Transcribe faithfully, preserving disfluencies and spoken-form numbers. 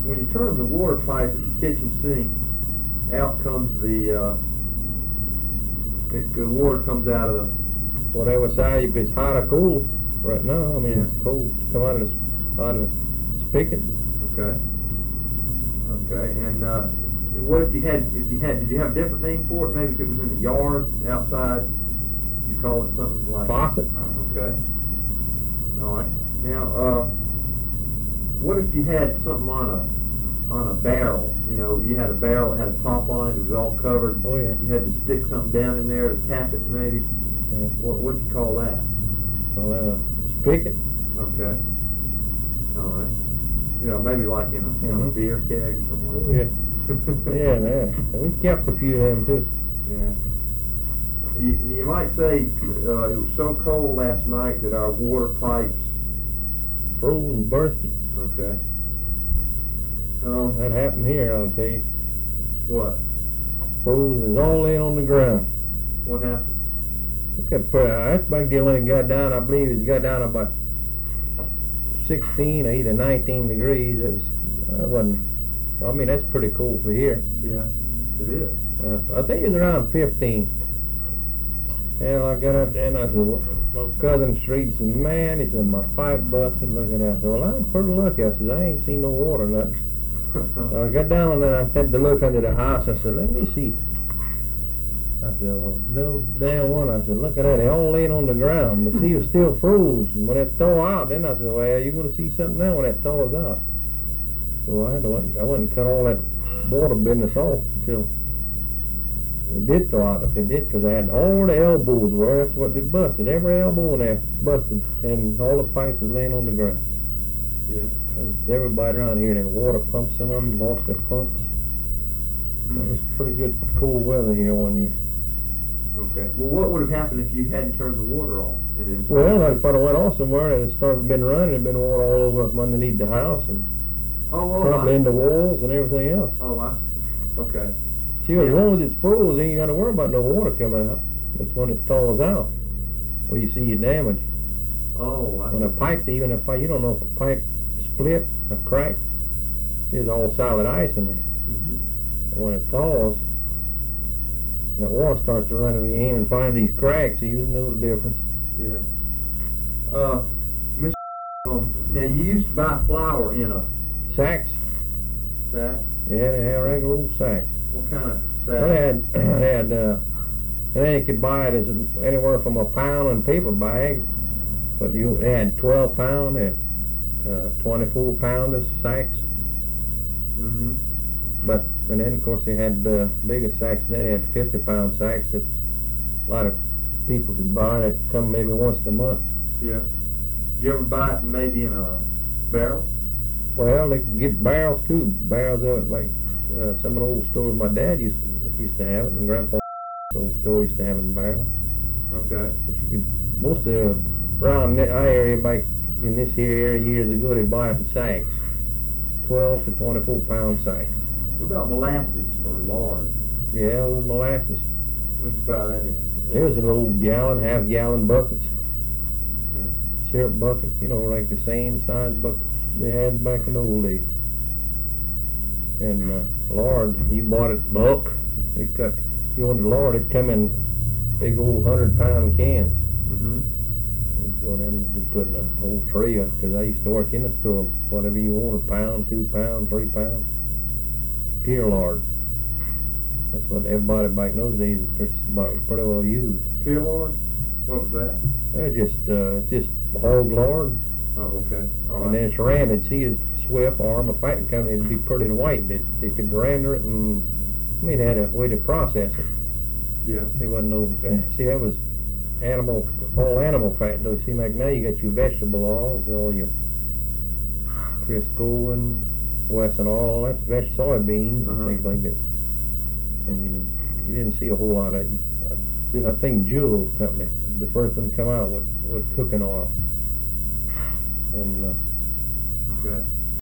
when you turn the water pipe at the kitchen sink, out comes the, uh, it, the water comes out of the... Whatever side, if it's hot or cold, right now, I mean, Yeah. it's cold. Come out of the, out of the spigot. Okay. Okay, and uh, what if you had, if you had, did you have a different name for it? Maybe if it was in the yard, outside, did you call it something like... Faucet. Okay. All right. Now, uh, what if you had something on a, on a barrel? You know, you had a barrel that had a top on it, it was all covered. Oh, yeah. You had to stick something down in there to tap it, maybe. Yeah. What, what'd you call that? Well, then a spigot. Okay. All right. You know, maybe like in a, in a Mhm. beer keg or something like Oh, that. yeah. Yeah, yeah. We kept a few of them, too. Yeah. You, you might say uh, it was so cold last night that our water pipes... Froze and bursted. Okay. Um, That happened here, I'll tell you. what? Froze is all in on the ground. What happened? Look at that. That's back there when it got down, I believe it got down about sixteen or either nineteen degrees. It was, uh, wasn't, well, I mean, that's pretty cold for here. Yeah, it is. Uh, I think it was around fifteen. And I got up there and I said, well, my cousin Street said, man, he said, my pipe busted, look at that. I said, well, I'm pretty lucky. I said, I ain't seen no water, nothing. So I got down and I had to look under the house. I said, let me see. I said, well, no damn one. I said, look at that. They all laying on the ground. But see, it was still froze. And when it thaw out, then I said, well, you're going to see something now when that thaws out. So I had to, I went and cut all that water business off until it did thaw out. If it did, because I had all the elbows were, that's what it busted. Every elbow in there busted. And all the pipes was laying on the ground. Yeah. There's everybody around here, their water pumps, some of them lost their pumps. It was pretty good cold weather here one year. Okay. Well, what would have happened if you hadn't turned the water off? And it's Well, if I'd have went off somewhere and it started been running, it'd been water all over from underneath the house and oh, oh, probably I, in the walls and everything else. oh, I see. Okay. See, as Yeah. long as it's froze, then you got to worry about no water coming out. It's when it thaws out where you see your damage. Oh, I When a pipe, even a pipe, you don't know if a pipe split or cracked, there's all solid ice in there. Mm-hmm. And when it thaws, that water starts to run again and find these cracks, so you know the difference. Yeah. Uh, Mister Um, now you used to buy flour in a Sacks? sack. Yeah, they had regular old sacks. What kind of Well, sack? they had, they had, uh, then you could buy it as anywhere from a pound in paper bag, but you, they had twelve pound, they had, uh, twenty-four pounder sacks, Mm-hmm. but, and then of course they had, uh, bigger sacks, they had fifty pound sacks that a lot of people could buy that come maybe once a month. Yeah. Did you ever buy it maybe in a barrel? Well, they could get barrels too, barrels of it, like, uh, some of the old stores my dad used to, used to have it, and Grandpa's old store used to have it in barrels. Okay. But you could, most of the, around that area, back in this here area years ago, they'd buy it in sacks, twelve to twenty-four pound sacks. What about molasses or lard? Yeah, old molasses. Where'd you buy that in? There's an old gallon, half gallon buckets, Okay. syrup buckets, you know, like the same size buckets they had back in the old days. And uh, lard, you bought it bulk. It cut, if you wanted lard, it'd come in big old hundred pound cans. Mm-hmm. You'd go in and just put in a whole tray of, because I used to work in the store, whatever you want, a pound, two pound, three pound, pure lard. That's what everybody back in those days pretty, about, pretty well used. Pure lard? What was that? They're just, uh, just hog lard, Oh, okay. All and then right. it's ran. They'd see a Swift or Armour Fighting Company, it'd be pretty white. They, they could render it, and I mean, they had a way to process it. Yeah. There wasn't no, uh, see, that was animal, all animal fat, though. It seemed like now you got your vegetable oils, all your Crisco and Wesson oil, that's veg soybeans and Uh-huh. things like that. And you didn't, you didn't see a whole lot of it. I, I think Jewel Company, the first one come out with, with cooking oil. And uh, Okay.